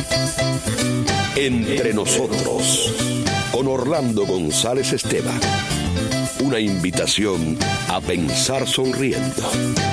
Entre nosotros, con Orlando González Esteban. Una invitación a pensar sonriendo.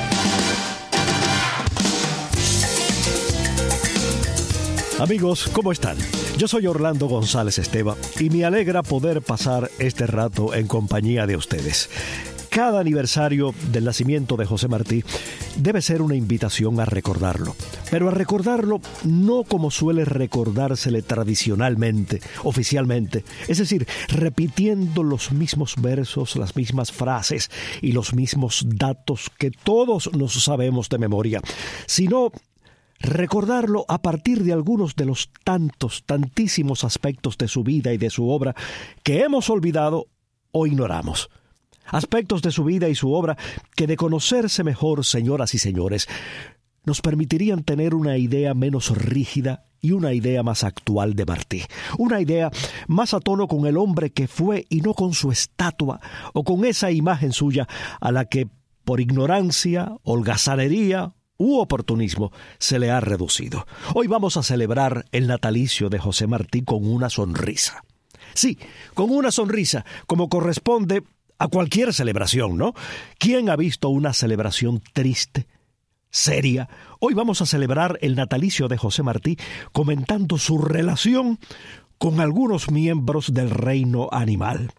Amigos, ¿cómo están? Yo soy Orlando González Esteban y me alegra poder pasar este rato en compañía de ustedes. Cada aniversario del nacimiento de José Martí debe ser una invitación a recordarlo, pero a recordarlo no como suele recordársele tradicionalmente, oficialmente, es decir, repitiendo los mismos versos, las mismas frases y los mismos datos que todos nos sabemos de memoria, sino recordarlo a partir de algunos de los tantísimos aspectos de su vida y de su obra que hemos olvidado o ignoramos. Aspectos de su vida y su obra que, de conocerse mejor, señoras y señores, nos permitirían tener una idea menos rígida y una idea más actual de Martí. Una idea más a tono con el hombre que fue y no con su estatua o con esa imagen suya a la que, por ignorancia, holgazanería u oportunismo, se le ha reducido. Hoy vamos a celebrar el natalicio de José Martí con una sonrisa. Sí, con una sonrisa, como corresponde a cualquier celebración, ¿no? ¿Quién ha visto una celebración triste, seria? Hoy vamos a celebrar el natalicio de José Martí comentando su relación con algunos miembros del reino animal.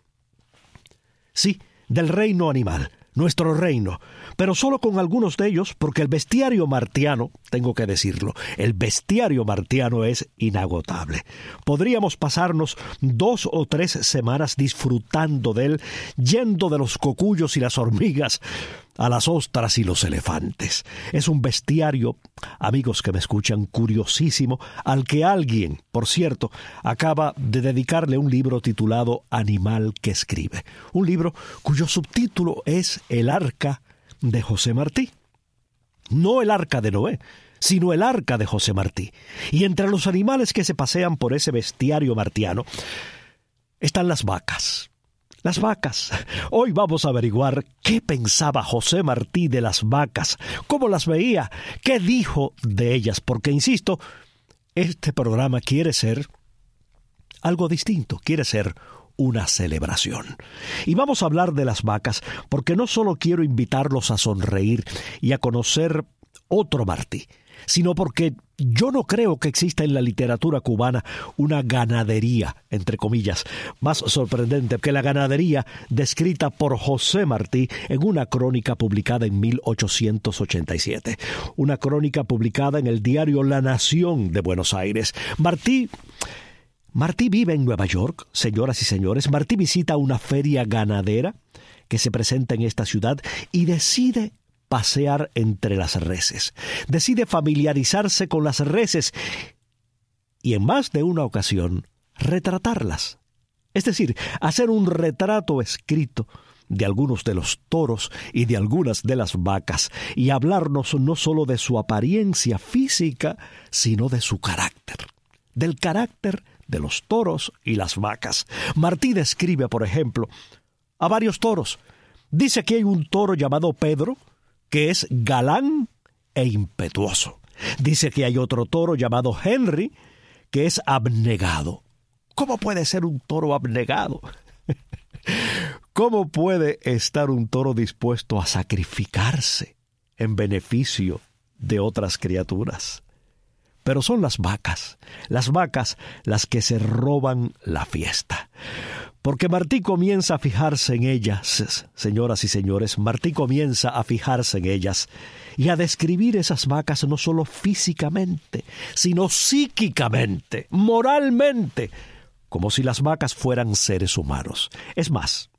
Sí, del reino animal, nuestro reino, pero solo con algunos de ellos, porque el bestiario martiano, tengo que decirlo, el bestiario martiano es inagotable. Podríamos pasarnos 2 o 3 semanas disfrutando de él, yendo de los cocuyos y las hormigas a las ostras y los elefantes. Es un bestiario, amigos que me escuchan, curiosísimo, al que alguien, por cierto, acaba de dedicarle un libro titulado Animal que escribe. Un libro cuyo subtítulo es El Arca de José Martí. No el Arca de Noé, sino el Arca de José Martí. Y entre los animales que se pasean por ese bestiario martiano están las vacas. Las vacas. Hoy vamos a averiguar qué pensaba José Martí de las vacas, cómo las veía, qué dijo de ellas, porque, insisto, este programa quiere ser algo distinto, quiere ser una celebración. Y vamos a hablar de las vacas, porque no solo quiero invitarlos a sonreír y a conocer otro Martí, sino porque yo no creo que exista en la literatura cubana una ganadería, entre comillas, más sorprendente que la ganadería descrita por José Martí en una crónica publicada en 1887. Una crónica publicada en el diario La Nación de Buenos Aires. Martí vive en Nueva York, señoras y señores. Martí visita una feria ganadera que se presenta en esta ciudad y decide pasear entre las reses. Decide familiarizarse con las reses y en más de una ocasión retratarlas. Es decir, hacer un retrato escrito de algunos de los toros y de algunas de las vacas y hablarnos no solo de su apariencia física, sino de su carácter. Del carácter de los toros y las vacas. Martí describe, por ejemplo, a varios toros. Dice que hay un toro llamado Pedro, que es galán e impetuoso. Dice que hay otro toro llamado Henry, que es abnegado. ¿Cómo puede ser un toro abnegado? ¿Cómo puede estar un toro dispuesto a sacrificarse en beneficio de otras criaturas? Pero son las vacas las que se roban la fiesta. Porque Martí comienza a fijarse en ellas, señoras y señores, Martí comienza a fijarse en ellas y a describir esas vacas no solo físicamente, sino psíquicamente, moralmente, como si las vacas fueran seres humanos. Es más,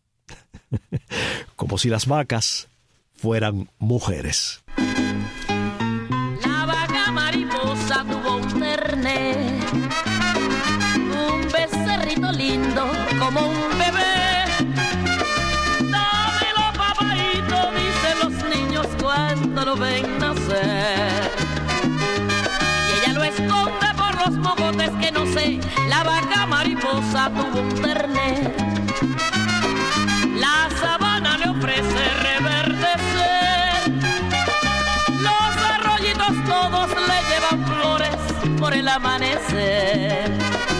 como si las vacas fueran mujeres. La vaca mariposa tuvo un terné, un becerrito lindo como un bebé. Dámelo, papaito, dicen los niños cuando lo ven nacer. Y ella lo esconde por los mogotes que no sé. La vaca mariposa tuvo un terné. La sabana le ofrece reverdecer. Los arroyitos todos le llevan flores por por el amanecer.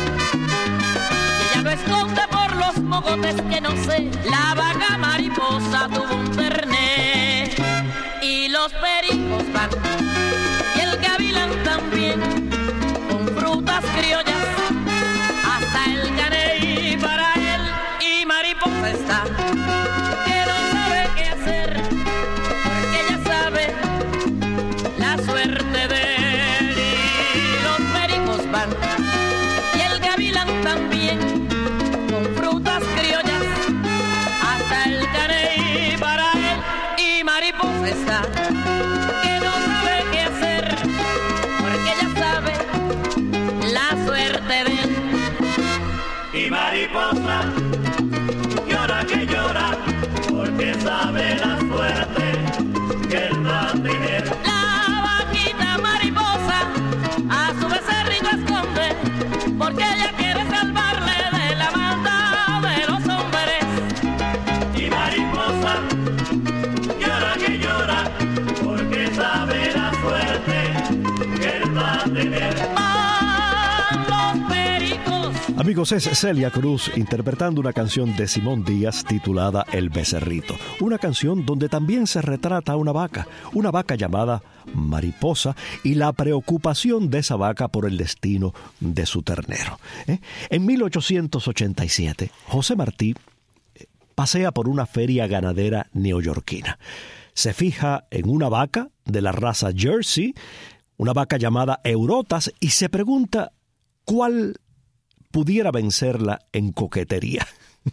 Y ella lo esconde por los mogotes que no sé. La vaca mariposa tuvo un terné. Y los pericos van, y el gavilán también, con frutas criollas, hasta el caney para él. Y mariposa está, que no sabe qué hacer, porque ella sabe la suerte de él. Y los pericos van, y el gavilán también, con frutas criollas, hasta el caney para él. Y mariposa está, que no sabe qué hacer, porque ella sabe la suerte de él. Y mariposa llora que llora, porque sabe la suerte que él va a tener. La vaquita mariposa a su becerrito esconde, porque ella quiere salvarle de la maldad de los hombres. Y mariposa llora que llora, porque sabe la suerte que él va a tener. Van los pericos. Amigos, es Celia Cruz interpretando una canción de Simón Díaz titulada El Becerrito. Una canción donde también se retrata a una vaca llamada Mariposa y la preocupación de esa vaca por el destino de su ternero. En 1887, José Martí pasea por una feria ganadera neoyorquina. Se fija en una vaca de la raza Jersey, una vaca llamada Eurotas, y se pregunta cuál pudiera vencerla en coquetería.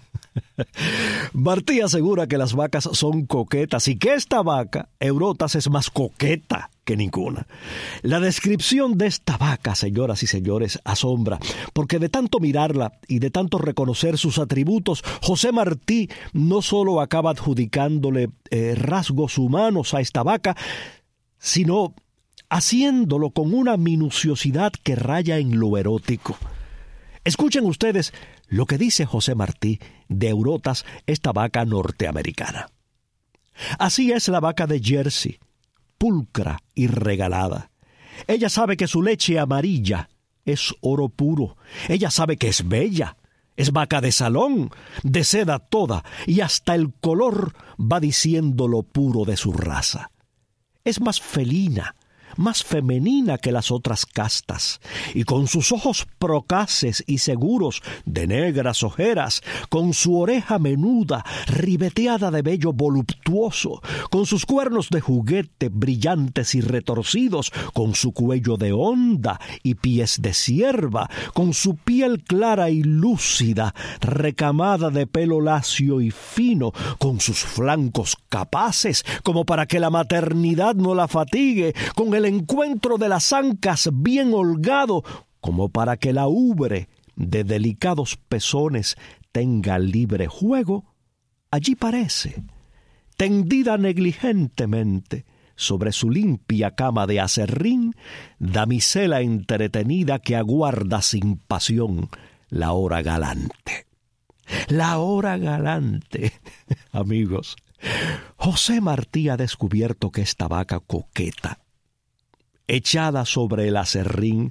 Martí asegura que las vacas son coquetas y que esta vaca, Eurotas, es más coqueta que ninguna. La descripción de esta vaca, señoras y señores, asombra, porque de tanto mirarla y de tanto reconocer sus atributos, José Martí no solo acaba adjudicándole rasgos humanos a esta vaca, sino haciéndolo con una minuciosidad que raya en lo erótico. Escuchen ustedes lo que dice José Martí de Eurotas, esta vaca norteamericana. Así es la vaca de Jersey, pulcra y regalada. Ella sabe que su leche amarilla es oro puro. Ella sabe que es bella. Es vaca de salón, de seda toda, y hasta el color va diciendo lo puro de su raza. Es más felina, más femenina que las otras castas, y con sus ojos procaces y seguros de negras ojeras, con su oreja menuda, ribeteada de vello voluptuoso, con sus cuernos de juguete brillantes y retorcidos, con su cuello de honda y pies de cierva, con su piel clara y lúcida, recamada de pelo lacio y fino, con sus flancos capaces, como para que la maternidad no la fatigue, con el encuentro de las ancas bien holgado, como para que la ubre de delicados pezones tenga libre juego, allí parece, tendida negligentemente sobre su limpia cama de aserrín, damisela entretenida que aguarda sin pasión la hora galante. La hora galante, amigos. José Martí ha descubierto que esta vaca coqueta, echada sobre el aserrín,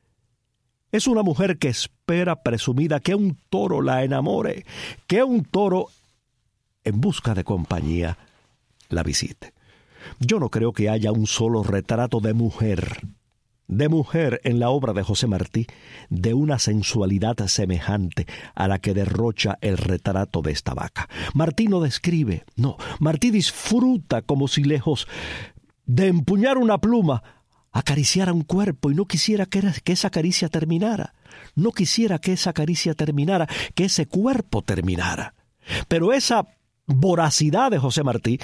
es una mujer que espera presumida que un toro la enamore, que un toro en busca de compañía la visite. Yo no creo que haya un solo retrato de mujer en la obra de José Martí de una sensualidad semejante a la que derrocha el retrato de esta vaca. Martí no describe, no, Martí disfruta como si lejos de empuñar una pluma acariciara un cuerpo y no quisiera que esa caricia terminara. No quisiera que esa caricia terminara, que ese cuerpo terminara. Pero esa voracidad de José Martí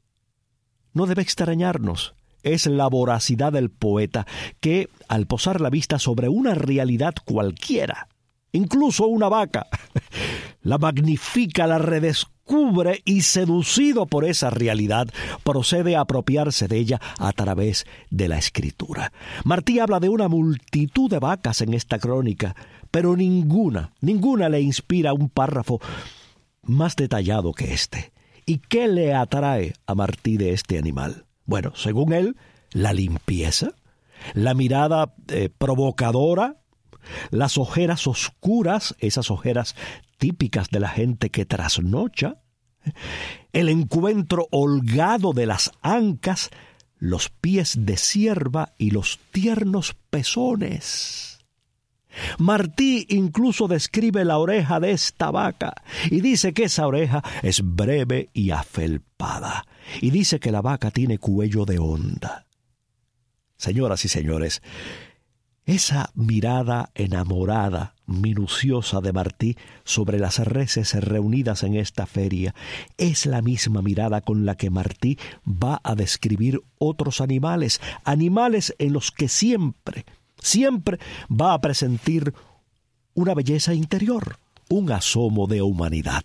no debe extrañarnos. Es la voracidad del poeta que, al posar la vista sobre una realidad cualquiera, incluso una vaca, la magnifica, la redescubre y, seducido por esa realidad, procede a apropiarse de ella a través de la escritura. Martí habla de una multitud de vacas en esta crónica, pero ninguna le inspira un párrafo más detallado que este. ¿Y qué le atrae a Martí de este animal? Bueno, según él, la limpieza, la mirada provocadora, las ojeras oscuras, esas ojeras típicas de la gente que trasnocha, el encuentro holgado de las ancas, los pies de cierva y los tiernos pezones. Martí incluso describe la oreja de esta vaca y dice que esa oreja es breve y afelpada, y dice que la vaca tiene cuello de honda. Señoras y señores, esa mirada enamorada, minuciosa de Martí sobre las reses reunidas en esta feria es la misma mirada con la que Martí va a describir otros animales en los que siempre va a presentir una belleza interior, un asomo de humanidad.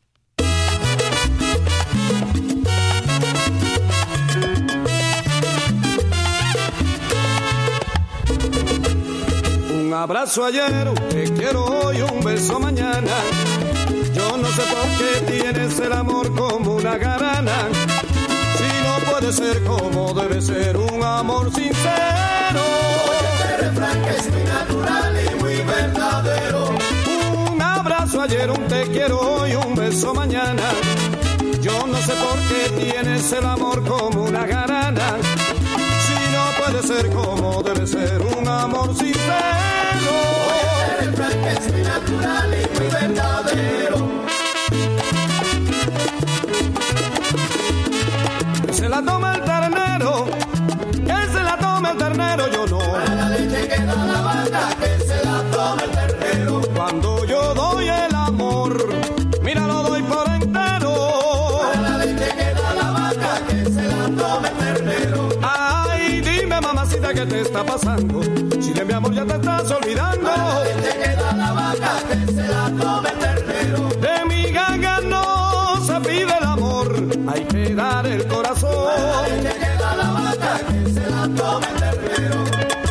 Un abrazo ayer, te quiero hoy, un beso mañana. Yo no sé por qué tienes el amor como una jarana. Si no puede ser como debe ser un amor sincero. Oye, este refrán que es muy natural y muy verdadero. Un abrazo ayer, un te quiero hoy, un beso mañana. Yo no sé por qué tienes el amor como una jarana. Si no puede ser como debe ser un amor sincero. Oye, este refrán que es muy natural y muy verdadero. Que se la toma el ternero, que se la toma el ternero, yo no. Para la leche que da la vaca, que se la tome el ternero. Cuando yo doy el amor, mira, lo doy por entero. Para la leche que da la vaca, que se la tome el ternero. Ay, dime, mamacita, ¿qué te está pasando? Si de mi amor ya te estás olvidando. Para la leche que da la vaca, que se la tome el ternero. De mi ganga no se pide el amor, hay que dar el corazón. Para la leche que da la vaca, que se la tome el ternero.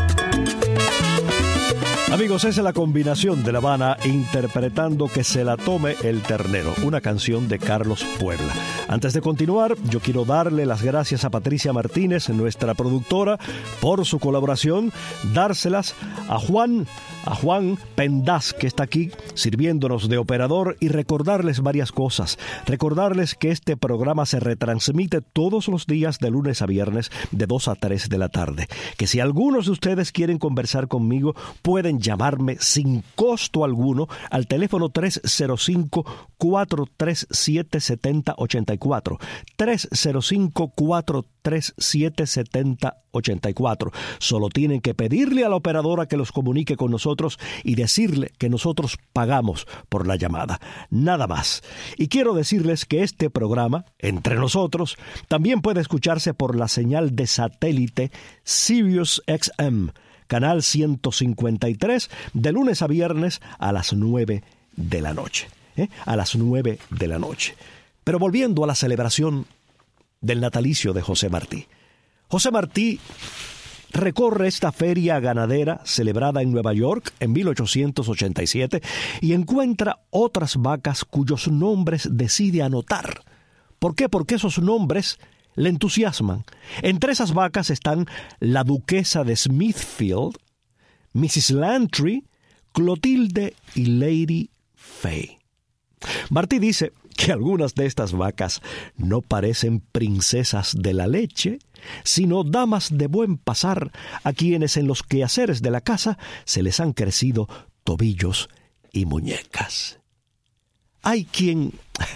Amigos, esa es la combinación de La Habana interpretando Que se la tome el ternero, una canción de Carlos Puebla. Antes de continuar, yo quiero darle las gracias a Patricia Martínez, nuestra productora, por su colaboración, dárselas a Juan Pendaz, que está aquí sirviéndonos de operador, y recordarles varias cosas. Recordarles que este programa se retransmite todos los días de lunes a viernes de 2 a 3 de la tarde. Que si algunos de ustedes quieren conversar conmigo, pueden llamarme sin costo alguno al teléfono 305-437-7084. 305-437-7084. Solo tienen que pedirle a la operadora que los comunique con nosotros y decirle que nosotros pagamos por la llamada. Nada más. Y quiero decirles que este programa, Entre Nosotros, también puede escucharse por la señal de satélite Sirius XM, canal 153, de lunes a viernes a las 9 de la noche. A las 9 de la noche. Pero volviendo a la celebración del natalicio de José Martí. José Martí recorre esta feria ganadera celebrada en Nueva York en 1887 y encuentra otras vacas cuyos nombres decide anotar. ¿Por qué? Porque esos nombres le entusiasman. Entre esas vacas están la duquesa de Smithfield, Mrs. Lantry, Clotilde y Lady Fay. Martí dice que algunas de estas vacas no parecen princesas de la leche, sino damas de buen pasar a quienes en los quehaceres de la casa se les han crecido tobillos y muñecas. Hay quien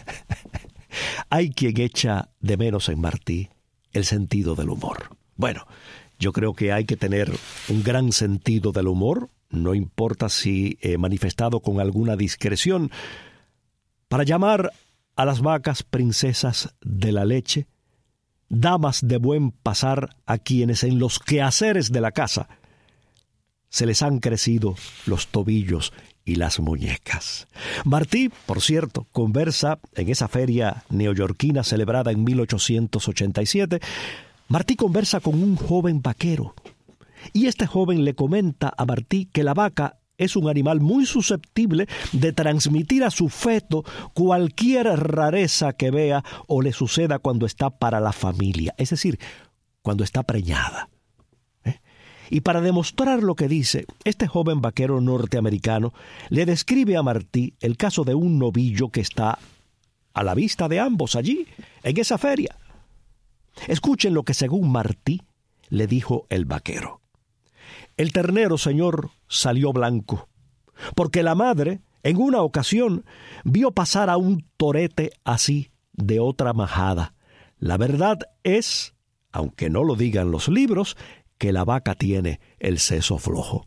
echa de menos en Martí el sentido del humor. Bueno, yo creo que hay que tener un gran sentido del humor, no importa si manifestado con alguna discreción, para llamar a las vacas princesas de la leche, damas de buen pasar a quienes en los quehaceres de la casa se les han crecido los tobillos y las muñecas. Martí, por cierto, conversa en esa feria neoyorquina celebrada en 1887. Martí conversa con un joven vaquero, y este joven le comenta a Martí que la vaca es un animal muy susceptible de transmitir a su feto cualquier rareza que vea o le suceda cuando está para la familia, es decir, cuando está preñada. Y para demostrar lo que dice, este joven vaquero norteamericano le describe a Martí el caso de un novillo que está a la vista de ambos allí, en esa feria. Escuchen lo que según Martí le dijo el vaquero. El ternero, señor, salió blanco, porque la madre, en una ocasión, vio pasar a un torete así de otra majada. La verdad es, aunque no lo digan los libros, que la vaca tiene el seso flojo.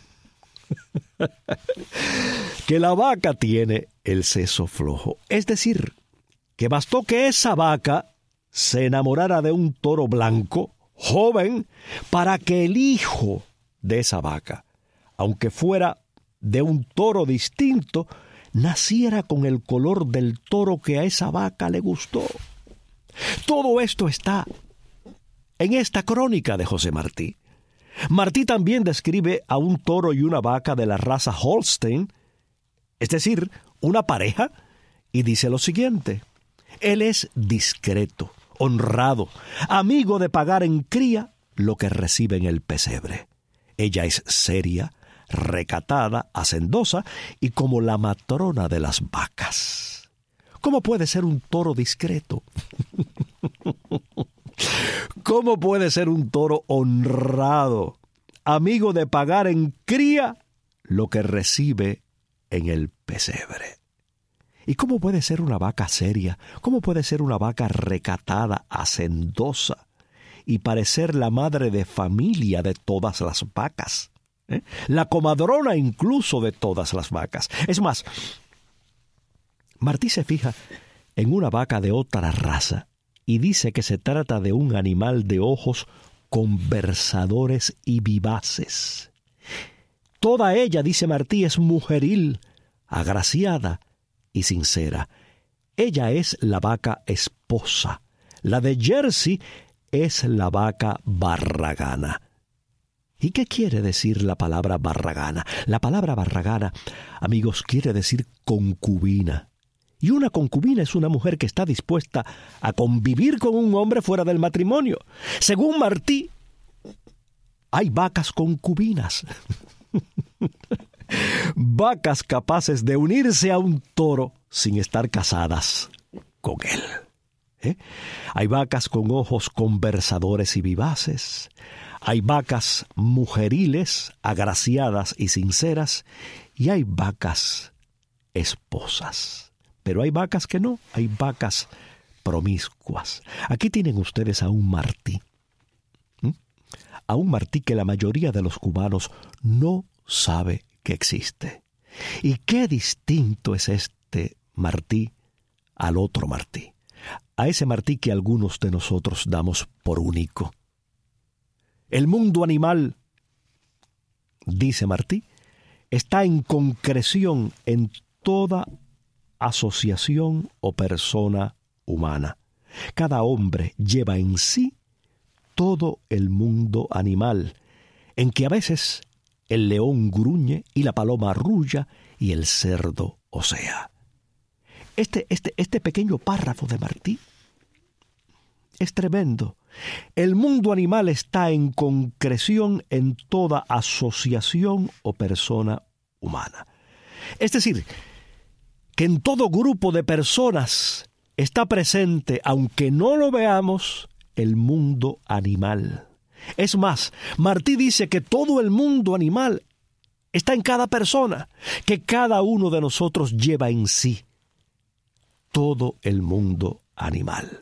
Que la vaca tiene el seso flojo. Es decir, que bastó que esa vaca se enamorara de un toro blanco, joven, para que el hijo de esa vaca, aunque fuera de un toro distinto, naciera con el color del toro que a esa vaca le gustó. Todo esto está en esta crónica de José Martí. Martí también describe a un toro y una vaca de la raza Holstein, es decir, una pareja, y dice lo siguiente: él es discreto, honrado, amigo de pagar en cría lo que recibe en el pesebre. Ella es seria, recatada, hacendosa y como la matrona de las vacas. ¿Cómo puede ser un toro discreto? ¿Cómo puede ser un toro honrado, amigo de pagar en cría lo que recibe en el pesebre? ¿Y cómo puede ser una vaca seria? ¿Cómo puede ser una vaca recatada, hacendosa y parecer la madre de familia de todas las vacas? La comadrona incluso de todas las vacas. Es más, Martí se fija en una vaca de otra raza y dice que se trata de un animal de ojos conversadores y vivaces. Toda ella, dice Martí, es mujeril, agraciada y sincera. Ella es la vaca esposa. La de Jersey es la vaca barragana. ¿Y qué quiere decir la palabra barragana? La palabra barragana, amigos, quiere decir concubina. Y una concubina es una mujer que está dispuesta a convivir con un hombre fuera del matrimonio. Según Martí, hay vacas concubinas. Vacas capaces de unirse a un toro sin estar casadas con él. Hay vacas con ojos conversadores y vivaces. Hay vacas mujeriles, agraciadas y sinceras. Y hay vacas esposas. Pero hay vacas que no, hay vacas promiscuas. Aquí tienen ustedes a un Martí. A un Martí que la mayoría de los cubanos no sabe que existe. Y qué distinto es este Martí al otro Martí. A ese Martí que algunos de nosotros damos por único. El mundo animal, dice Martí, está en concreción en toda asociación o persona humana. Cada hombre lleva en sí todo el mundo animal, en que a veces el león gruñe y la paloma arrulla y el cerdo osea. Este pequeño párrafo de Martí es tremendo. El mundo animal está en concreción en toda asociación o persona humana. Es decir, que en todo grupo de personas está presente, aunque no lo veamos, el mundo animal. Es más, Martí dice que todo el mundo animal está en cada persona, que cada uno de nosotros lleva en sí todo el mundo animal.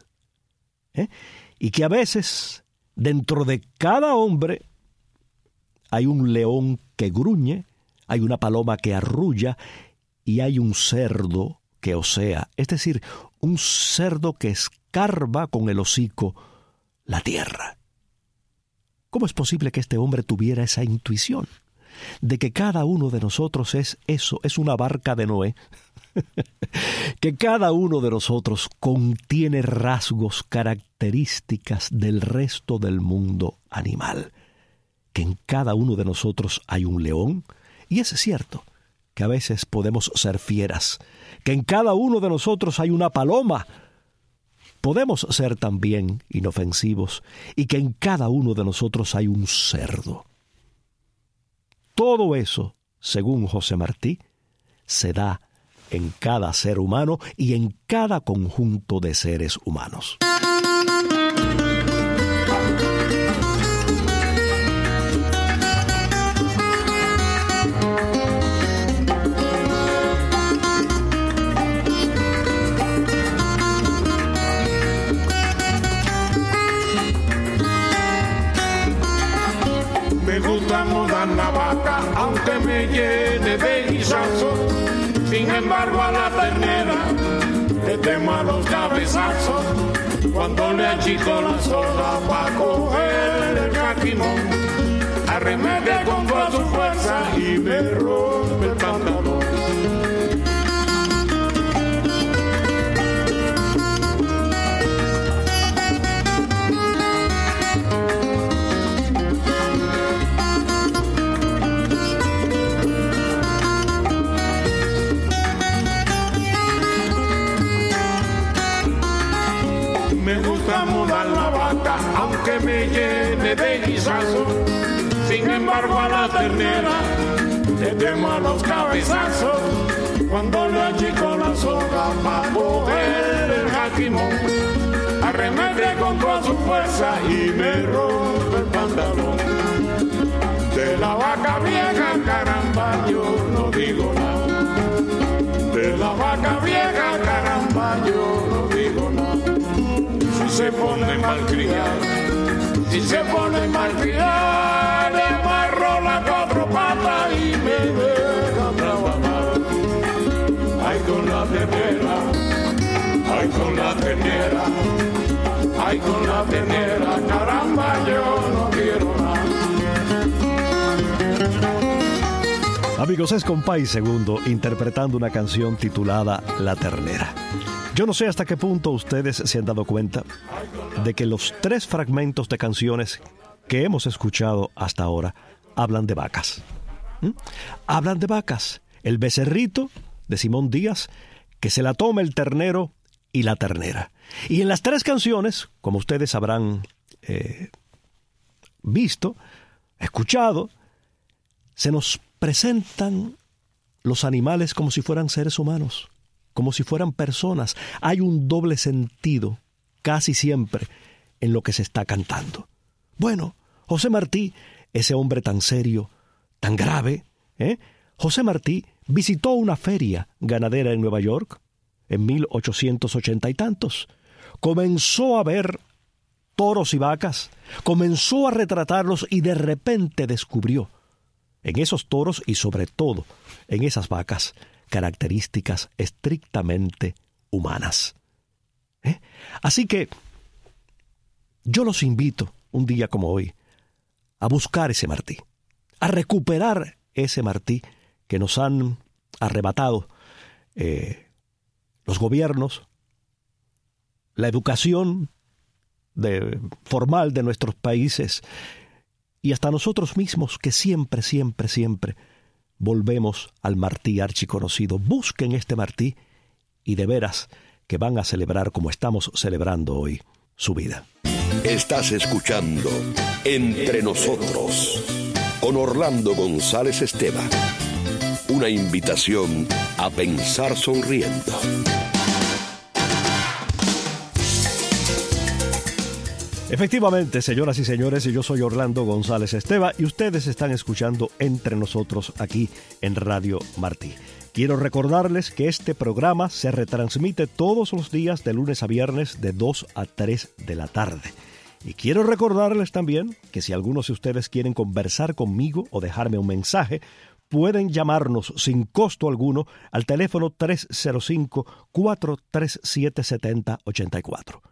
Y que a veces, dentro de cada hombre, hay un león que gruñe, hay una paloma que arrulla, y hay un cerdo que osea, es decir, un cerdo que escarba con el hocico la tierra. ¿Cómo es posible que este hombre tuviera esa intuición de que cada uno de nosotros es eso, es una barca de Noé? Que cada uno de nosotros contiene rasgos, características del resto del mundo animal. Que en cada uno de nosotros hay un león, y es cierto que a veces podemos ser fieras, que en cada uno de nosotros hay una paloma, podemos ser también inofensivos, y que en cada uno de nosotros hay un cerdo. todo eso, según José Martí, se da en cada ser humano y en cada conjunto de seres humanos. Me gusta mudar la vaca, aunque me llene de guisazo. Sin embargo a la ternera le temo a los cabezazos. Cuando le achico la soga pa' coger el caquimón, arremete con toda su fuerza y me rompe el pantalón. Me gusta mudar la vaca, aunque me llene de guisazo. Sin embargo a la ternera le temo a los cabezazos. Cuando le achico la soga pa' coger el jaquimón, arremete con toda su fuerza y me rompe el pantalón. De la vaca vieja, caramba, yo no digo nada. De la vaca vieja, caramba, yo no digo nada. Si se pone malcriada, si se pone malcriada, le amarro las cuatro patas y me deja trabajar. Ay con la ternera, ay con la ternera, ay con la ternera, caramba, yo no quiero nada. Amigos, es Compay Segundo interpretando una canción titulada La Ternera. Yo no sé hasta qué punto ustedes se han dado cuenta de que los 3 fragmentos de canciones que hemos escuchado hasta ahora hablan de vacas. Hablan de vacas. El becerrito de Simón Díaz, que se la toma el ternero y la ternera. Y en las 3 canciones, como ustedes habrán visto, escuchado, se nos presentan los animales como si fueran seres humanos, como si fueran personas. Hay un doble sentido, casi siempre, en lo que se está cantando. Bueno, José Martí, ese hombre tan serio, tan grave, José Martí visitó una feria ganadera en Nueva York en 1880 y tantos. Comenzó a ver toros y vacas, comenzó a retratarlos y de repente descubrió en esos toros y sobre todo en esas vacas características estrictamente humanas. Así que yo los invito un día como hoy a buscar ese Martí, a recuperar ese Martí que nos han arrebatado los gobiernos, la educación formal de nuestros países y hasta nosotros mismos que siempre volvemos al Martí archiconocido. Busquen este Martí y de veras que van a celebrar como estamos celebrando hoy su vida. Estás escuchando Entre Nosotros con Orlando González Esteban. Una invitación a pensar sonriendo. Efectivamente, señoras y señores, yo soy Orlando González Esteban y ustedes están escuchando Entre Nosotros aquí en Radio Martí. Quiero recordarles que este programa se retransmite todos los días de lunes a viernes de 2 a 3 de la tarde. Y quiero recordarles también que si algunos de ustedes quieren conversar conmigo o dejarme un mensaje, pueden llamarnos sin costo alguno al teléfono 305-437-7084.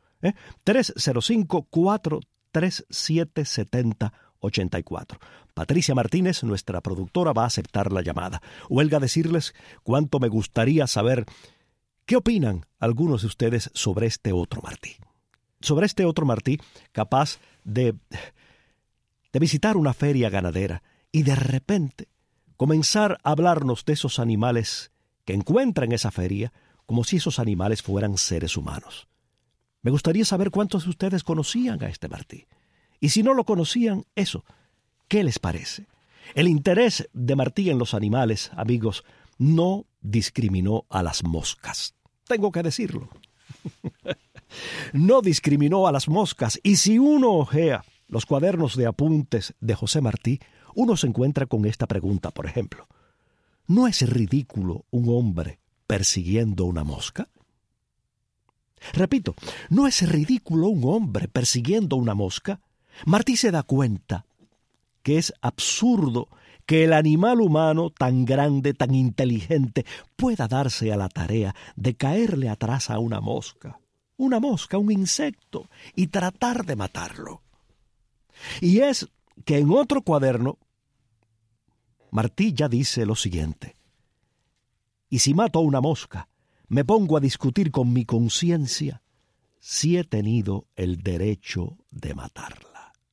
305-437-7084. Patricia Martínez, nuestra productora, va a aceptar la llamada. Huelga decirles cuánto me gustaría saber qué opinan algunos de ustedes sobre este otro Martí. Sobre este otro Martí capaz de visitar una feria ganadera y de repente comenzar a hablarnos de esos animales que encuentra en esa feria como si esos animales fueran seres humanos. Me gustaría saber cuántos de ustedes conocían a este Martí. Y si no lo conocían, eso, ¿qué les parece? El interés de Martí en los animales, amigos, no discriminó a las moscas. Tengo que decirlo. No discriminó a las moscas. Y si uno hojea los cuadernos de apuntes de José Martí, uno se encuentra con esta pregunta, por ejemplo. ¿No es ridículo un hombre persiguiendo una mosca? Repito, ¿no es ridículo un hombre persiguiendo una mosca? Martí se da cuenta que es absurdo que el animal humano tan grande, tan inteligente, pueda darse a la tarea de caerle atrás a una mosca, un insecto, y tratar de matarlo. Y es que en otro cuaderno, Martí ya dice lo siguiente: y si mato a una mosca, me pongo a discutir con mi conciencia si he tenido el derecho de matarla.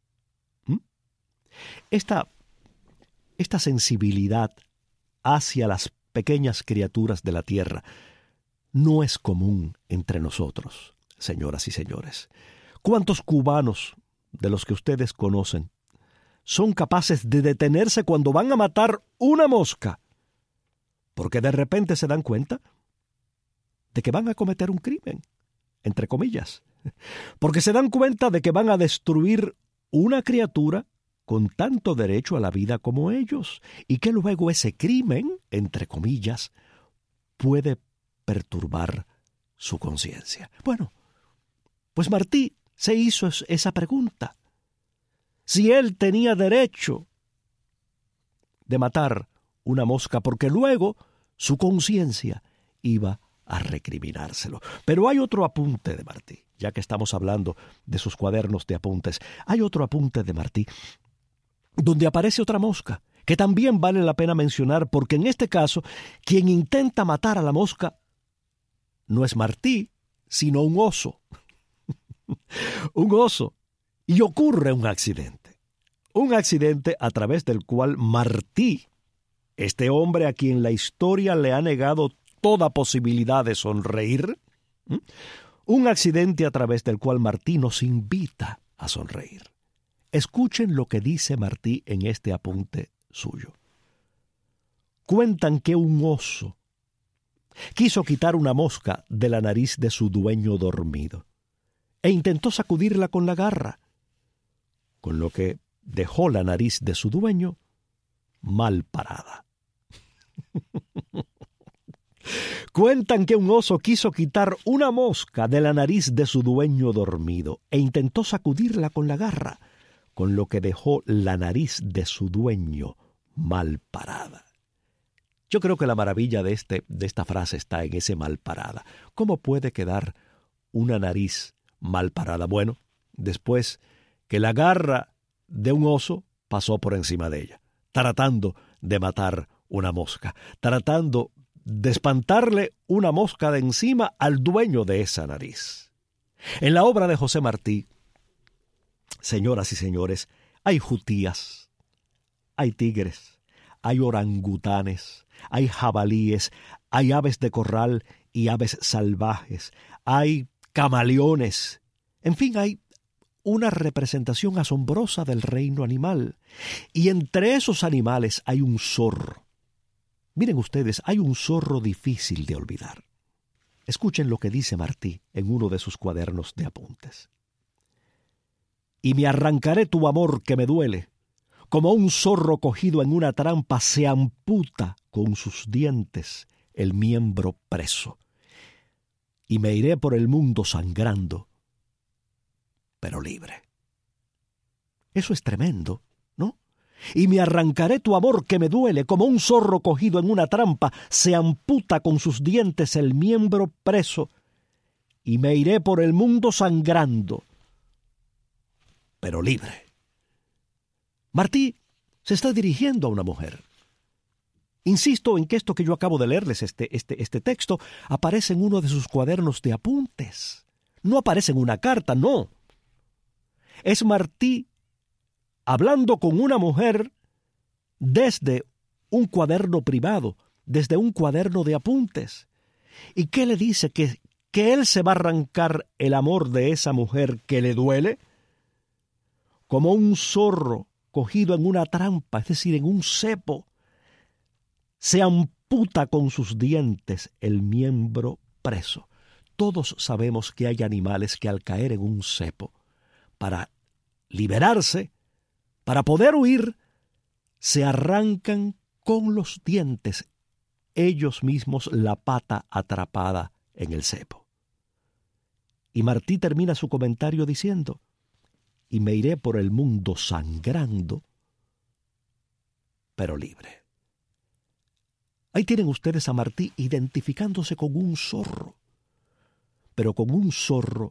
Esta sensibilidad hacia las pequeñas criaturas de la tierra no es común entre nosotros, señoras y señores. ¿Cuántos cubanos de los que ustedes conocen son capaces de detenerse cuando van a matar una mosca? Porque de repente se dan cuenta de que van a cometer un crimen, entre comillas. Porque se dan cuenta de que van a destruir una criatura con tanto derecho a la vida como ellos, y que luego ese crimen, entre comillas, puede perturbar su conciencia. Bueno, pues Martí se hizo esa pregunta. Si él tenía derecho de matar una mosca, porque luego su conciencia iba a recriminárselo. Pero hay otro apunte de Martí, ya que estamos hablando de sus cuadernos de apuntes. Hay otro apunte de Martí donde aparece otra mosca, que también vale la pena mencionar, porque en este caso, quien intenta matar a la mosca no es Martí, sino un oso. Un oso. Y ocurre un accidente. Un accidente a través del cual Martí, este hombre a quien la historia le ha negado toda posibilidad de sonreír, un accidente a través del cual Martí nos invita a sonreír. Escuchen lo que dice Martí en este apunte suyo. Cuentan que un oso quiso quitar una mosca de la nariz de su dueño dormido e intentó sacudirla con la garra, con lo que dejó la nariz de su dueño mal parada. Cuentan que un oso quiso quitar una mosca de la nariz de su dueño dormido e intentó sacudirla con la garra, con lo que dejó la nariz de su dueño mal parada. Yo creo que la maravilla de esta frase está en ese mal parada. ¿Cómo puede quedar una nariz mal parada? Bueno, después que la garra de un oso pasó por encima de ella, tratando de matar una mosca, tratando de espantarle una mosca de encima al dueño de esa nariz. En la obra de José Martí, señoras y señores, hay jutías, hay tigres, hay orangutanes, hay jabalíes, hay aves de corral y aves salvajes, hay camaleones. En fin, hay una representación asombrosa del reino animal. Y entre esos animales hay un zorro. Miren ustedes, hay un zorro difícil de olvidar. Escuchen lo que dice Martí en uno de sus cuadernos de apuntes. Y me arrancaré tu amor que me duele, como un zorro cogido en una trampa se amputa con sus dientes el miembro preso. Y me iré por el mundo sangrando, pero libre. Eso es tremendo, ¿no? Y me arrancaré tu amor que me duele, como un zorro cogido en una trampa se amputa con sus dientes el miembro preso, y me iré por el mundo sangrando, pero libre. Martí se está dirigiendo a una mujer. Insisto en que esto que yo acabo de leerles, este texto, aparece en uno de sus cuadernos de apuntes. No aparece en una carta, no. Es Martí hablando con una mujer desde un cuaderno privado, desde un cuaderno de apuntes. ¿Y qué le dice? ¿Que él se va a arrancar el amor de esa mujer que le duele? Como un zorro cogido en una trampa, es decir, en un cepo, se amputa con sus dientes el miembro preso. Todos sabemos que hay animales que al caer en un cepo, para liberarse, para poder huir, se arrancan con los dientes ellos mismos la pata atrapada en el cepo. Y Martí termina su comentario diciendo: y me iré por el mundo sangrando, pero libre. Ahí tienen ustedes a Martí identificándose con un zorro, pero con un zorro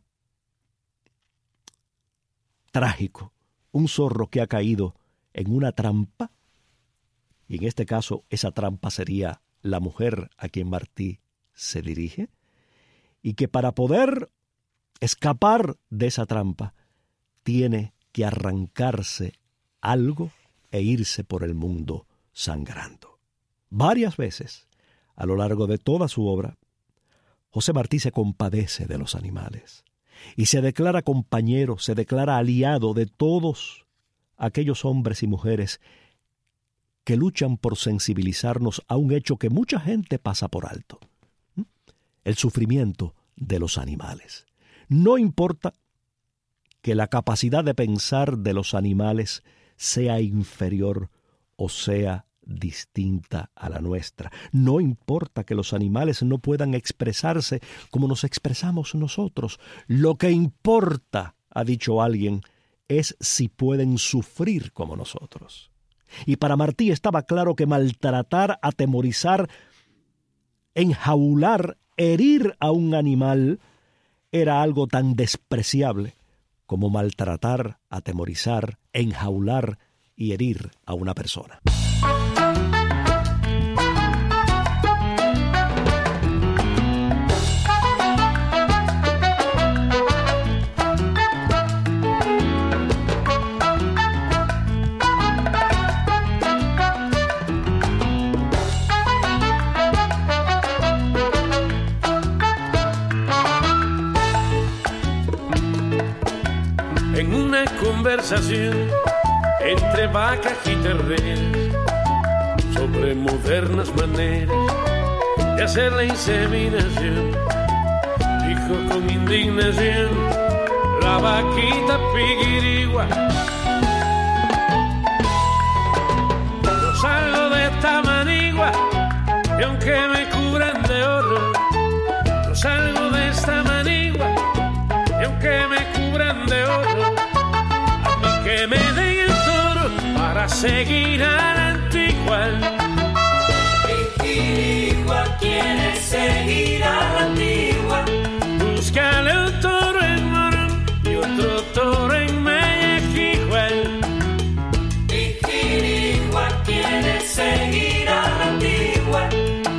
trágico, un zorro que ha caído en una trampa, y en este caso esa trampa sería la mujer a quien Martí se dirige, y que para poder escapar de esa trampa tiene que arrancarse algo e irse por el mundo sangrando. Varias veces, a lo largo de toda su obra, José Martí se compadece de los animales y se declara compañero, se declara aliado de todos aquellos hombres y mujeres que luchan por sensibilizarnos a un hecho que mucha gente pasa por alto: el sufrimiento de los animales. No importa que la capacidad de pensar de los animales sea inferior o sea distinta a la nuestra. No importa que los animales no puedan expresarse como nos expresamos nosotros. Lo que importa, ha dicho alguien, es si pueden sufrir como nosotros. Y para Martí estaba claro que maltratar, atemorizar, enjaular, herir a un animal era algo tan despreciable como maltratar, atemorizar, enjaular y herir a una persona. En una conversación entre vacas y terneros sobre modernas maneras de hacer la inseminación, dijo con indignación la vaquita Piquirigua: yo salgo de esta manigua y aunque me cubran de oro, yo salgo de esta manigua y aunque me cubran de oro, a mí que me den el toro para seguir a la antigua. Piquirigua quiere seguir a la antigua. Búscale un toro en Morón y otro toro en Mejijuel. Piquirigua quiere seguir a la antigua.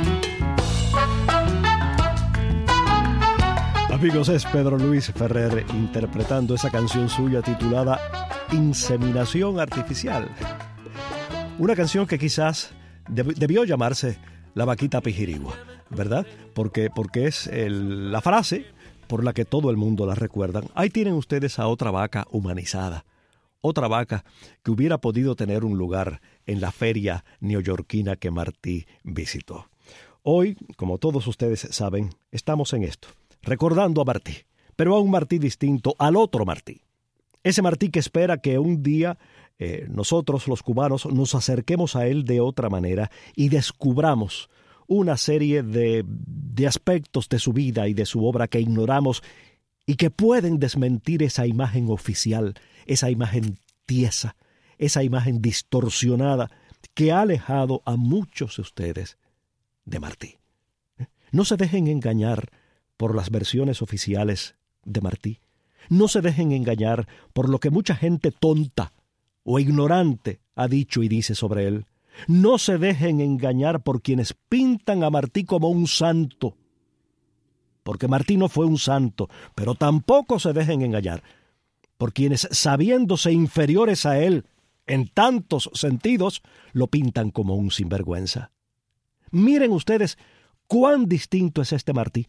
Amigos, es Pedro Luis Ferrer interpretando esa canción suya titulada Inseminación Artificial. Una canción que quizás debió llamarse La Vaquita Piquirigua, ¿verdad? Porque es la frase por la que todo el mundo la recuerda. Ahí tienen ustedes a otra vaca humanizada, otra vaca que hubiera podido tener un lugar en la feria neoyorquina que Martí visitó. Hoy, como todos ustedes saben, estamos en esto, recordando a Martí, pero a un Martí distinto, al otro Martí. Ese Martí que espera que un día nosotros los cubanos nos acerquemos a él de otra manera y descubramos una serie de aspectos de su vida y de su obra que ignoramos y que pueden desmentir esa imagen oficial, esa imagen tiesa, esa imagen distorsionada que ha alejado a muchos de ustedes de Martí. No se dejen engañar por las versiones oficiales de Martí. No se dejen engañar por lo que mucha gente tonta o ignorante ha dicho y dice sobre él. No se dejen engañar por quienes pintan a Martí como un santo, porque Martí no fue un santo, pero tampoco se dejen engañar por quienes, sabiéndose inferiores a él en tantos sentidos, lo pintan como un sinvergüenza. Miren ustedes cuán distinto es este Martí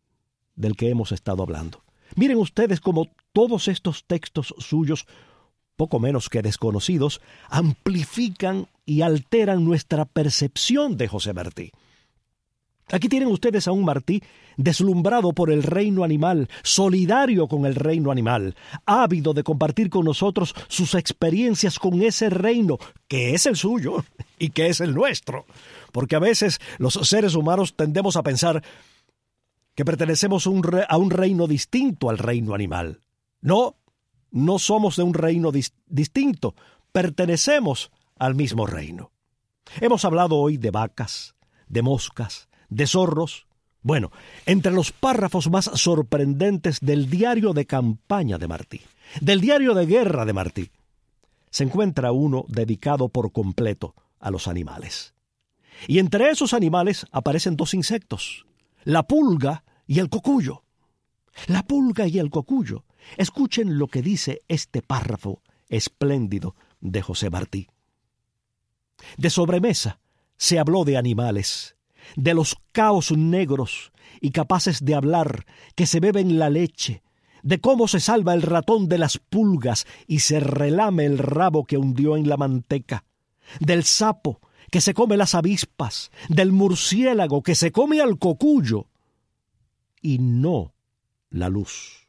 del que hemos estado hablando. Miren ustedes cómo todos estos textos suyos poco menos que desconocidos, amplifican y alteran nuestra percepción de José Martí. Aquí tienen ustedes a un Martí deslumbrado por el reino animal, solidario con el reino animal, ávido de compartir con nosotros sus experiencias con ese reino, que es el suyo y que es el nuestro. Porque a veces los seres humanos tendemos a pensar que pertenecemos a un reino distinto al reino animal. No somos de un reino distinto, pertenecemos al mismo reino. Hemos hablado hoy de vacas, de moscas, de zorros. Bueno, entre los párrafos más sorprendentes del diario de campaña de Martí, del diario de guerra de Martí, se encuentra uno dedicado por completo a los animales. Y entre esos animales aparecen dos insectos, la pulga y el cocuyo. La pulga y el cocuyo. Escuchen lo que dice este párrafo espléndido de José Martí. De sobremesa se habló de animales, de los caos negros y capaces de hablar que se beben la leche, de cómo se salva el ratón de las pulgas y se relame el rabo que hundió en la manteca, del sapo que se come las avispas, del murciélago que se come al cocuyo, y no la luz.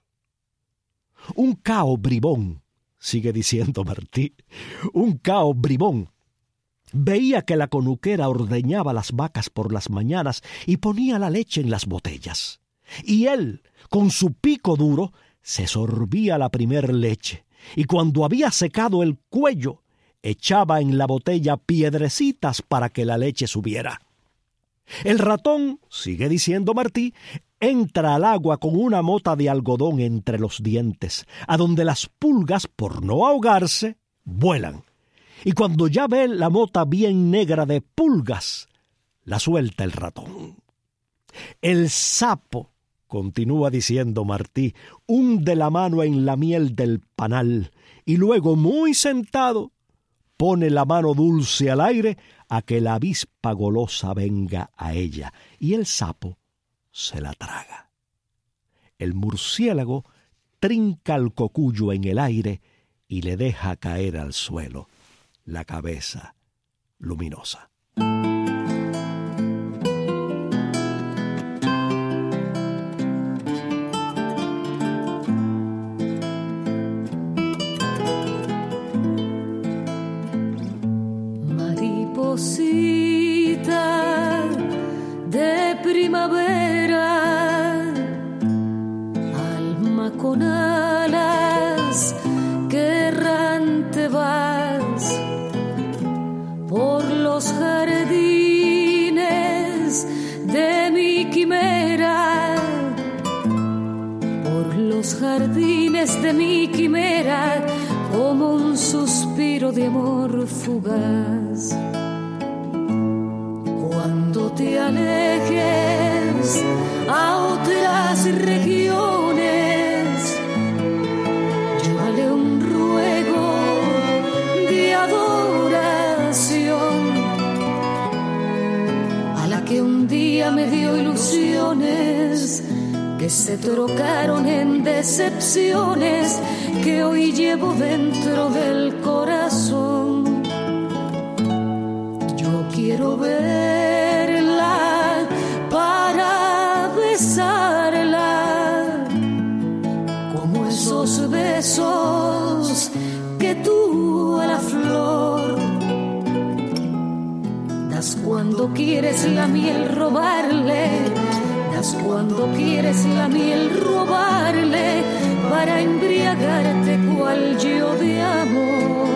Un cao bribón, sigue diciendo Martí, un cao bribón, veía que la conuquera ordeñaba las vacas por las mañanas y ponía la leche en las botellas. Y él, con su pico duro, se sorbía la primer leche, y cuando había secado el cuello, echaba en la botella piedrecitas para que la leche subiera. El ratón, sigue diciendo Martí, entra al agua con una mota de algodón entre los dientes, a donde las pulgas, por no ahogarse, vuelan. Y cuando ya ve la mota bien negra de pulgas, la suelta el ratón. El sapo, continúa diciendo Martí, hunde la mano en la miel del panal y luego, muy sentado, pone la mano dulce al aire a que la avispa golosa venga a ella, y el sapo se la traga. El murciélago trinca al cocuyo en el aire y le deja caer al suelo la cabeza luminosa. Mariposita de primavera, alma con alas que errante vas por los jardines de mi quimera, por los jardines de mi quimera, como un suspiro de amor fugaz. Cuando te alejes a otras regiones, llévale un ruego de adoración a la que un día me dio ilusiones que se trocaron en decepciones que hoy llevo dentro del corazón. Yo quiero verla para besarla, como esos besos que tú a la flor das cuando quieres la miel robarle, das cuando quieres la miel robarle, para embriagarte cual yo de amor.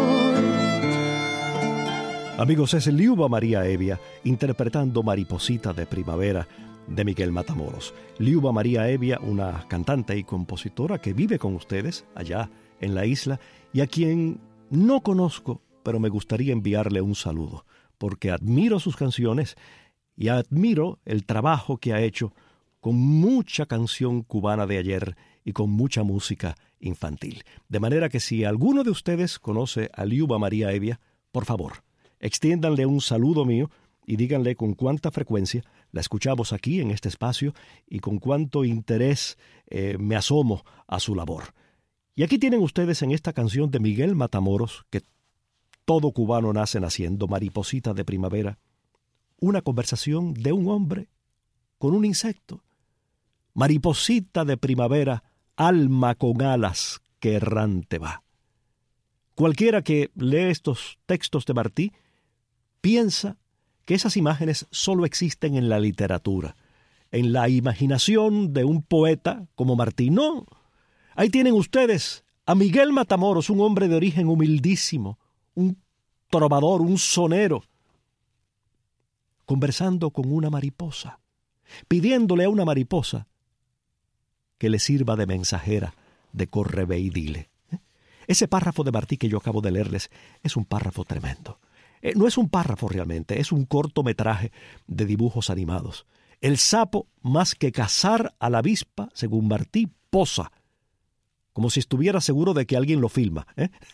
Amigos, es Liuba María Evia interpretando Mariposita de Primavera de Miguel Matamoros. Liuba María Evia, una cantante y compositora que vive con ustedes allá en la isla y a quien no conozco, pero me gustaría enviarle un saludo, porque admiro sus canciones y admiro el trabajo que ha hecho con mucha canción cubana de ayer y con mucha música infantil. De manera que si alguno de ustedes conoce a Liuba María Evia, por favor, extiéndanle un saludo mío y díganle con cuánta frecuencia la escuchamos aquí en este espacio y con cuánto interés me asomo a su labor. Y aquí tienen ustedes en esta canción de Miguel Matamoros, que todo cubano nace naciendo, Mariposita de Primavera, una conversación de un hombre con un insecto. Mariposita de primavera, alma con alas que errante va. Cualquiera que lee estos textos de Martí piensa que esas imágenes solo existen en la literatura, en la imaginación de un poeta como Martí. No, ahí tienen ustedes a Miguel Matamoros, un hombre de origen humildísimo, un trovador, un sonero, conversando con una mariposa, pidiéndole a una mariposa que le sirva de mensajera, de corre, ve y dile. Ese párrafo de Martí que yo acabo de leerles es un párrafo tremendo. No es un párrafo realmente, es un cortometraje de dibujos animados. El sapo, más que cazar a la avispa, según Martí, posa, como si estuviera seguro de que alguien lo filma.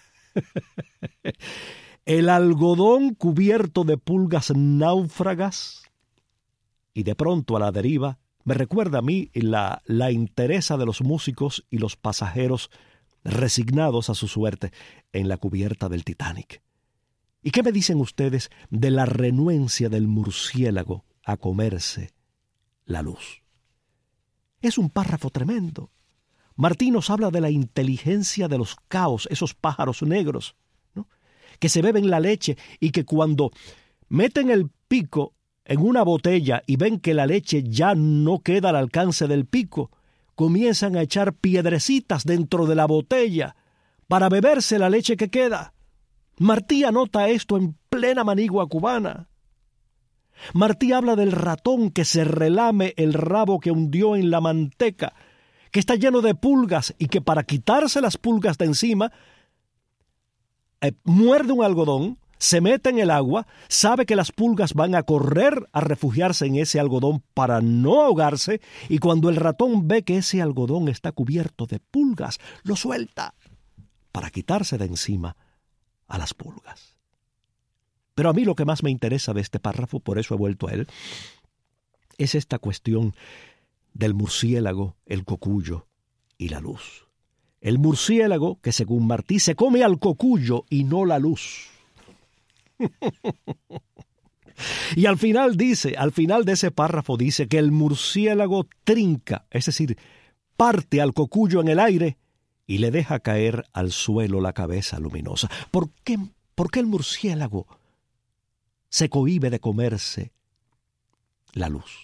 El algodón cubierto de pulgas náufragas y de pronto a la deriva me recuerda a mí la entereza de los músicos y los pasajeros resignados a su suerte en la cubierta del Titanic. ¿Y qué me dicen ustedes de la renuencia del murciélago a comerse la luz? Es un párrafo tremendo. Martí nos habla de la inteligencia de los caos, esos pájaros negros, ¿no?, que se beben la leche y que cuando meten el pico en una botella y ven que la leche ya no queda al alcance del pico, comienzan a echar piedrecitas dentro de la botella para beberse la leche que queda. Martí anota esto en plena manigua cubana. Martí habla del ratón que se relame el rabo que hundió en la manteca, que está lleno de pulgas y que para quitarse las pulgas de encima muerde un algodón, se mete en el agua, sabe que las pulgas van a correr a refugiarse en ese algodón para no ahogarse, y cuando el ratón ve que ese algodón está cubierto de pulgas, lo suelta para quitarse de encima a las pulgas. Pero a mí lo que más me interesa de este párrafo, por eso he vuelto a él, es esta cuestión del murciélago, el cocuyo y la luz. El murciélago, que según Martí se come al cocuyo y no la luz. Y al final de ese párrafo dice que el murciélago trinca, es decir, parte al cocuyo en el aire y le deja caer al suelo la cabeza luminosa. ¿Por qué el murciélago se cohíbe de comerse la luz?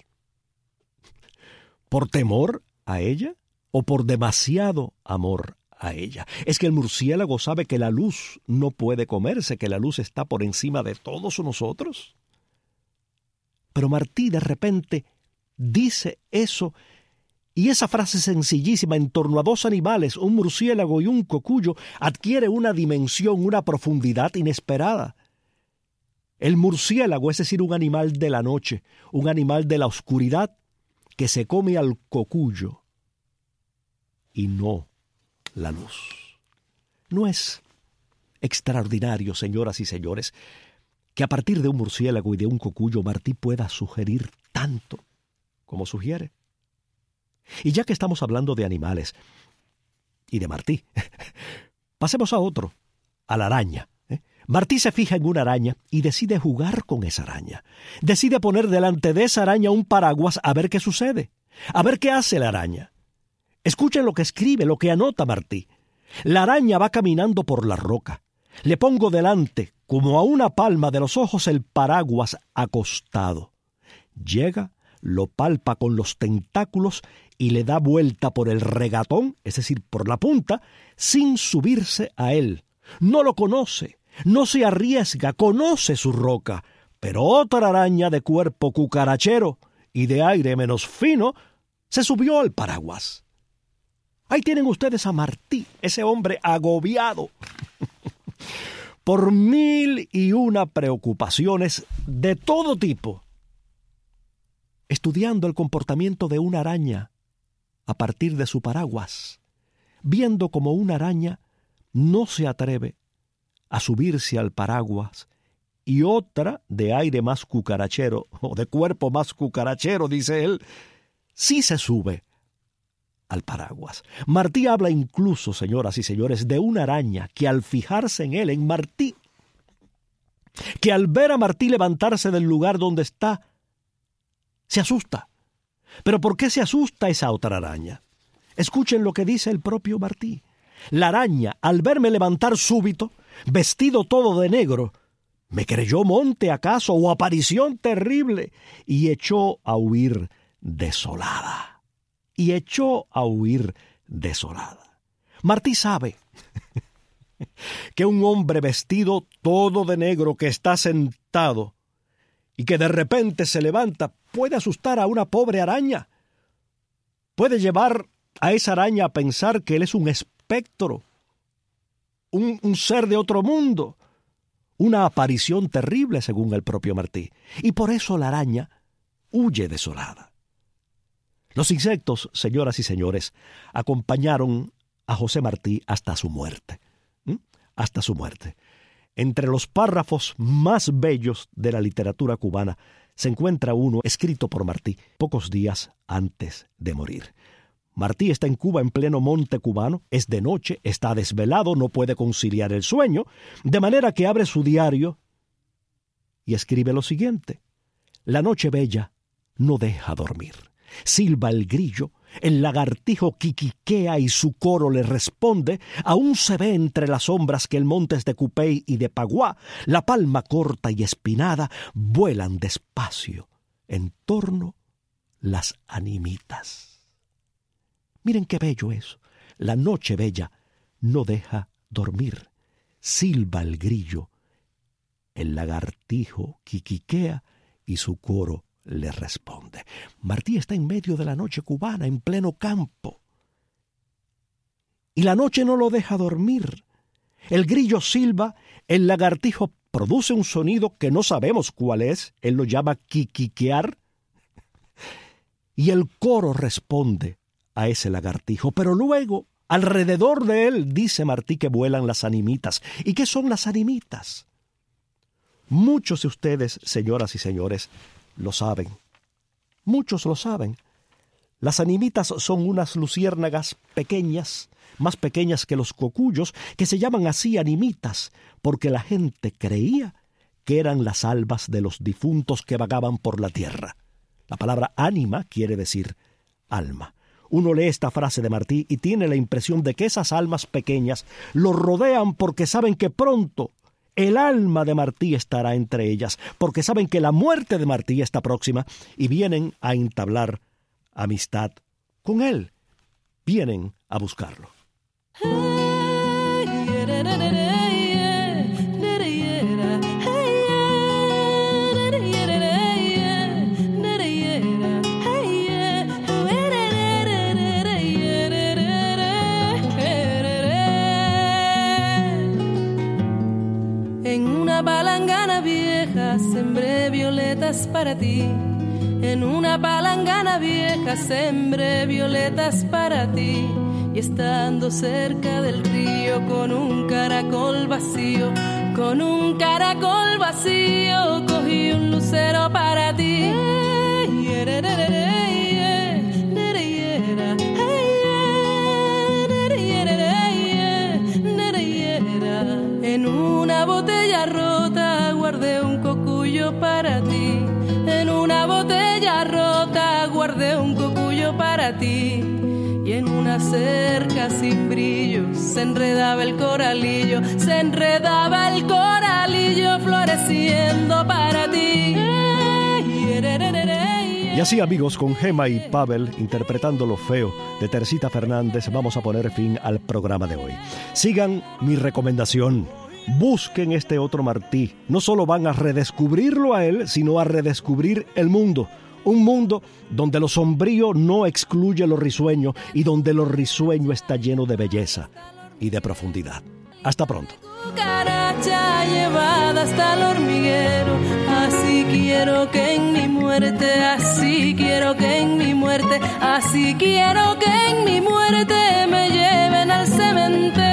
¿Por temor a ella o por demasiado amor a ella? Es que el murciélago sabe que la luz no puede comerse, que la luz está por encima de todos nosotros. Pero Martí de repente dice eso, y esa frase sencillísima en torno a dos animales, un murciélago y un cocuyo, adquiere una dimensión, una profundidad inesperada. El murciélago, es decir, un animal de la noche, un animal de la oscuridad, que se come al cocuyo y no la luz. ¿No es extraordinario, señoras y señores, que a partir de un murciélago y de un cocuyo Martí pueda sugerir tanto como sugiere? Y ya que estamos hablando de animales y de Martí, pasemos a otro, a la araña. Martí se fija en una araña y decide jugar con esa araña. Decide poner delante de esa araña un paraguas a ver qué sucede, a ver qué hace la araña. Escuchen lo que escribe, lo que anota Martí. La araña va caminando por la roca. Le pongo delante, como a una palma de los ojos, el paraguas acostado. Llega, lo palpa con los tentáculos y le da vuelta por el regatón, es decir, por la punta, sin subirse a él. No lo conoce, no se arriesga, conoce su roca. Pero otra araña de cuerpo cucarachero y de aire menos fino se subió al paraguas. Ahí tienen ustedes a Martí, ese hombre agobiado por 1001 preocupaciones de todo tipo, estudiando el comportamiento de una araña a partir de su paraguas, viendo cómo una araña no se atreve a subirse al paraguas y otra de aire más cucarachero, o de cuerpo más cucarachero, dice él, sí se sube al paraguas. Martí habla incluso, señoras y señores, de una araña que al fijarse en él, en Martí, que al ver a Martí levantarse del lugar donde está, se asusta. ¿Pero por qué se asusta esa otra araña? Escuchen lo que dice el propio Martí. La araña, al verme levantar súbito, vestido todo de negro, me creyó monte acaso o aparición terrible, y echó a huir desolada. Martí sabe que un hombre vestido todo de negro que está sentado y que de repente se levanta puede asustar a una pobre araña. Puede llevar a esa araña a pensar que él es un espectro, un ser de otro mundo, una aparición terrible según el propio Martí. Y por eso la araña huye desolada. Los insectos, señoras y señores, acompañaron a José Martí hasta su muerte. Hasta su muerte. Entre los párrafos más bellos de la literatura cubana se encuentra uno escrito por Martí pocos días antes de morir. Martí está en Cuba en pleno monte cubano, es de noche, está desvelado, no puede conciliar el sueño, de manera que abre su diario y escribe lo siguiente: la noche bella no deja dormir. Silba el grillo, el lagartijo quiquiquea y su coro le responde. Aún se ve entre las sombras que el montes de Cupey y de Paguá, la palma corta y espinada, vuelan despacio en torno las animitas. Miren qué bello eso. La noche bella no deja dormir. Silba el grillo, el lagartijo quiquiquea y su coro le responde. Martí está en medio de la noche cubana, en pleno campo. Y la noche no lo deja dormir. El grillo silba, el lagartijo produce un sonido que no sabemos cuál es, él lo llama quiquiquear, y el coro responde a ese lagartijo. Pero luego, alrededor de él, dice Martí, que vuelan las animitas. ¿Y qué son las animitas? Muchos de ustedes, señoras y señores, lo saben. Muchos lo saben. Las animitas son unas luciérnagas pequeñas, más pequeñas que los cocuyos, que se llaman así animitas, porque la gente creía que eran las almas de los difuntos que vagaban por la tierra. La palabra ánima quiere decir alma. Uno lee esta frase de Martí y tiene la impresión de que esas almas pequeñas lo rodean porque saben que pronto el alma de Martí estará entre ellas, porque saben que la muerte de Martí está próxima y vienen a entablar amistad con él. Vienen a buscarlo. Sembré violetas para ti, en una palangana vieja sembré violetas para ti, y estando cerca del río con un caracol vacío, cogí un lucero para ti. En una botella rota guardé un cocuyo para ti. En una botella rota guardé un cocuyo para ti. Y en una cerca sin brillo se enredaba el coralillo floreciendo para ti. Y así, amigos, con Gema y Pavel interpretando Lo Feo de Teresita Fernández, vamos a poner fin al programa de hoy. Sigan mi recomendación. Busquen este otro Martí. No solo van a redescubrirlo a él, sino a redescubrir el mundo. Un mundo donde lo sombrío no excluye lo risueño y donde lo risueño está lleno de belleza y de profundidad. Hasta pronto. Cucaracha llevada hasta el hormiguero, así quiero que en mi muerte, así quiero que en mi muerte, así quiero que en mi muerte me lleven al cementerio.